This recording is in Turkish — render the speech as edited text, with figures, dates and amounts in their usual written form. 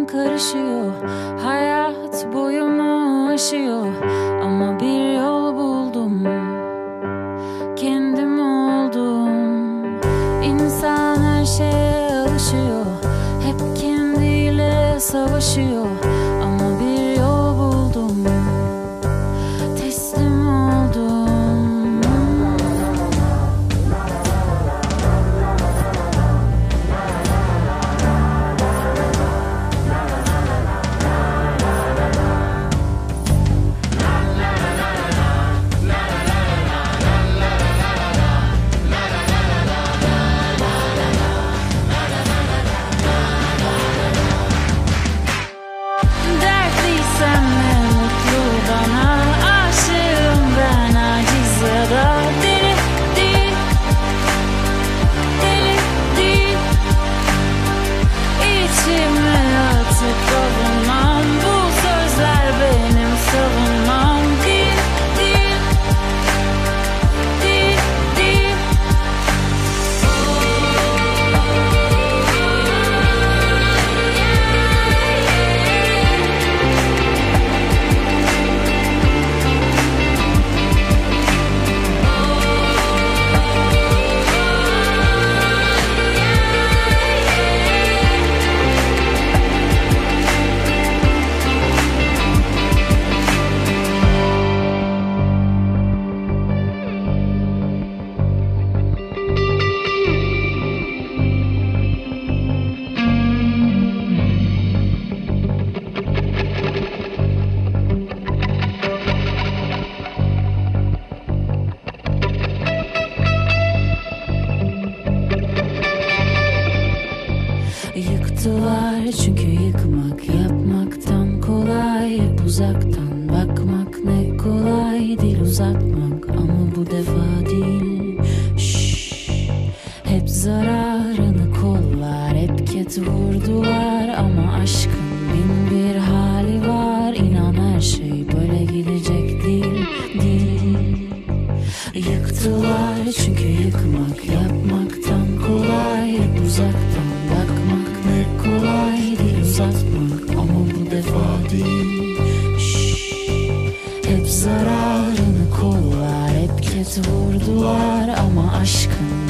kafam karışıyor, hayat boyumu aşıyor. Ama bir yol buldum, kendim oldum. İnsan her şeye alışıyor, hep kendiyle savaşıyor. Ama bir yol buldum, teslim oldum. Dertliysem ne mutlu bana, aşığım ben aciz ya da deli değil, deli değil. İçime atıp kavunmam, bu sözler benim savunmam. Değil, değil, değil, değil. Yıktılar çünkü yıkmak yapmaktan kolay. Hep uzaktan bakmak ne kolay, dil uzatmak ama bu defa değil. Şşş, hep zararını kollar, hep ket vurdular. Ama aşkın bin bir hali var, inan her şey böyle gidecek değil, değil. Yıktılar çünkü yıkmak yapmaktan kolay. Hep uzaktan bakmak ne kolay, dil uzatmak ama bu defa değil. Şşş, hep zararını kollar, hep ket vurdular. Ama aşkın